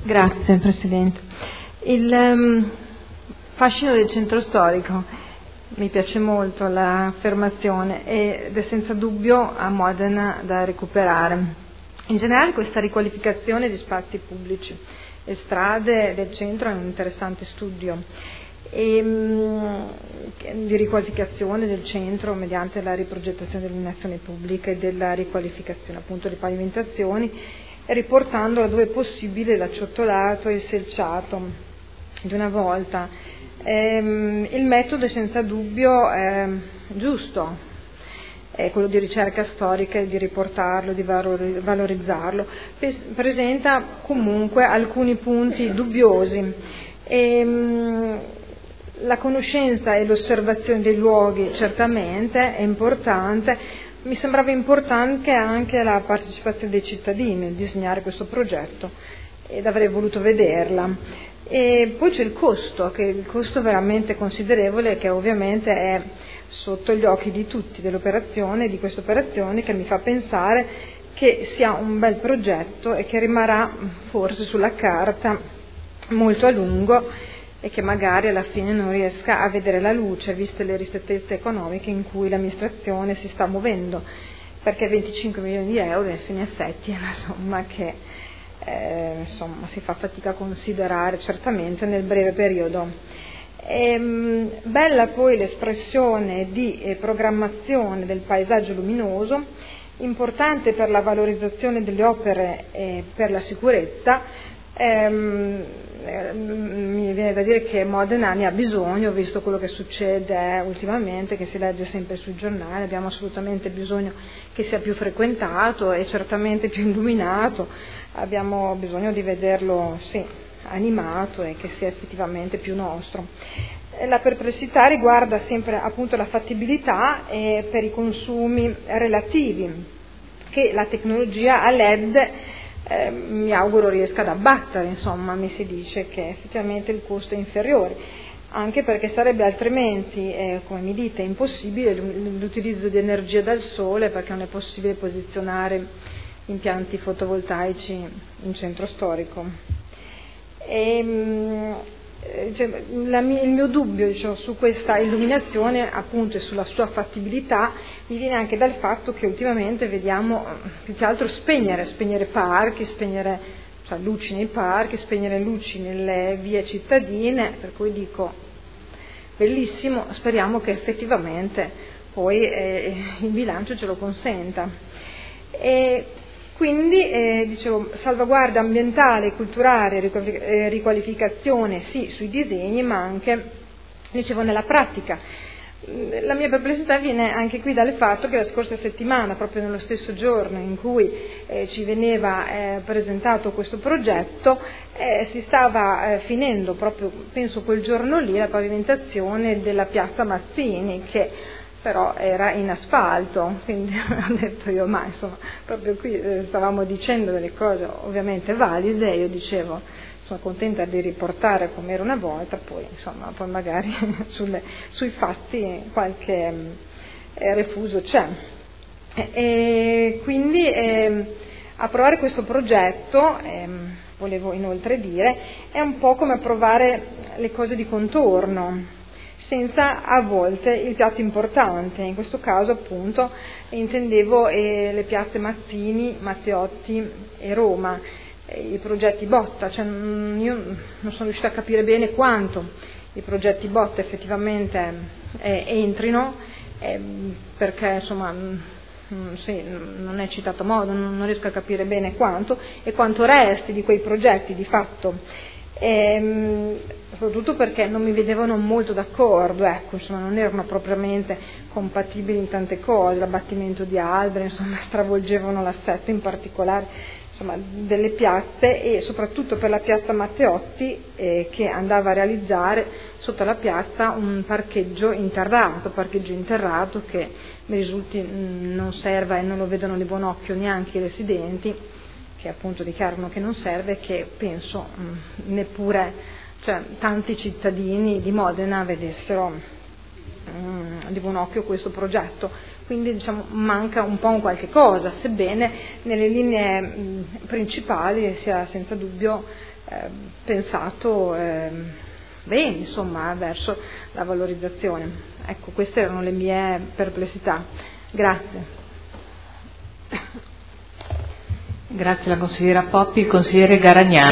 Grazie Presidente. Il fascino del centro storico, mi piace molto l'affermazione, ed è senza dubbio a Modena da recuperare. In generale questa riqualificazione di spazi pubblici e strade del centro è un interessante studio di riqualificazione del centro mediante la riprogettazione dell'illuminazione pubblica e della riqualificazione appunto delle pavimentazioni, riportando laddove possibile l'acciottolato e il selciato di una volta. Il metodo è senza dubbio giusto, è quello di ricerca storica e di riportarlo, di valorizzarlo. Presenta comunque alcuni punti dubbiosi. La conoscenza e l'osservazione dei luoghi certamente è importante. Mi sembrava importante anche la partecipazione dei cittadini nel disegnare questo progetto ed avrei voluto vederla. E poi c'è il costo, che è il costo veramente considerevole, che ovviamente è sotto gli occhi di tutti dell'operazione, di questa operazione, che mi fa pensare che sia un bel progetto e che rimarrà forse sulla carta molto a lungo e che magari alla fine non riesca a vedere la luce, viste le ristrettezze economiche in cui l'amministrazione si sta muovendo, perché 25 milioni di euro in fin effetti è una somma che si fa fatica a considerare certamente nel breve periodo. Bella poi l'espressione di programmazione del paesaggio luminoso, importante per la valorizzazione delle opere e per la sicurezza. Mi viene da dire che Modena ne ha bisogno, visto quello che succede ultimamente, che si legge sempre sui giornali. Abbiamo assolutamente bisogno che sia più frequentato e certamente più illuminato, abbiamo bisogno di vederlo animato e che sia effettivamente più nostro. La perplessità riguarda sempre appunto la fattibilità per i consumi relativi che la tecnologia a LED mi auguro riesca ad abbattere. Insomma, mi si dice che effettivamente il costo è inferiore, anche perché sarebbe altrimenti, come mi dite, impossibile l'utilizzo di energia dal sole, perché non è possibile posizionare impianti fotovoltaici in centro storico. Il mio dubbio su questa illuminazione appunto e sulla sua fattibilità mi viene anche dal fatto che ultimamente vediamo più che altro spegnere parchi, luci nei parchi, spegnere luci nelle vie cittadine, per cui dico bellissimo, speriamo che effettivamente poi il bilancio ce lo consenta. Quindi, dicevo, salvaguardia ambientale, culturale, riqualificazione sì sui disegni, ma anche, dicevo, nella pratica. La mia perplessità viene anche qui dal fatto che la scorsa settimana, proprio nello stesso giorno in cui ci veniva presentato questo progetto, si stava finendo proprio, penso quel giorno lì, la pavimentazione della piazza Mazzini, che però era in asfalto, quindi ho detto io, ma insomma, proprio qui stavamo dicendo delle cose ovviamente valide, e io dicevo, sono contenta di riportare come era una volta, poi magari sui fatti qualche refuso c'è. E quindi approvare questo progetto, volevo inoltre dire, è un po' come approvare le cose di contorno, senza a volte il piatto importante. In questo caso appunto intendevo le piazze Mazzini, Matteotti e Roma, i progetti Botta, io non sono riuscita a capire bene quanto i progetti Botta effettivamente entrino, perché non è citato modo, non riesco a capire bene quanto e quanto resti di quei progetti di fatto. Soprattutto perché non mi vedevano molto d'accordo, non erano propriamente compatibili in tante cose, l'abbattimento di alberi, stravolgevano l'assetto in particolare delle piazze, e soprattutto per la piazza Matteotti che andava a realizzare sotto la piazza un parcheggio interrato che mi risulti non serva e non lo vedono di buon occhio neanche i residenti, che appunto dichiarano che non serve, che penso neppure tanti cittadini di Modena vedessero di buon occhio questo progetto. Quindi manca un po' un qualche cosa, sebbene nelle linee principali sia senza dubbio pensato bene, insomma, verso la valorizzazione. Ecco, queste erano le mie perplessità. Grazie. Grazie alla consigliera Poppi. Il consigliere Garagnani.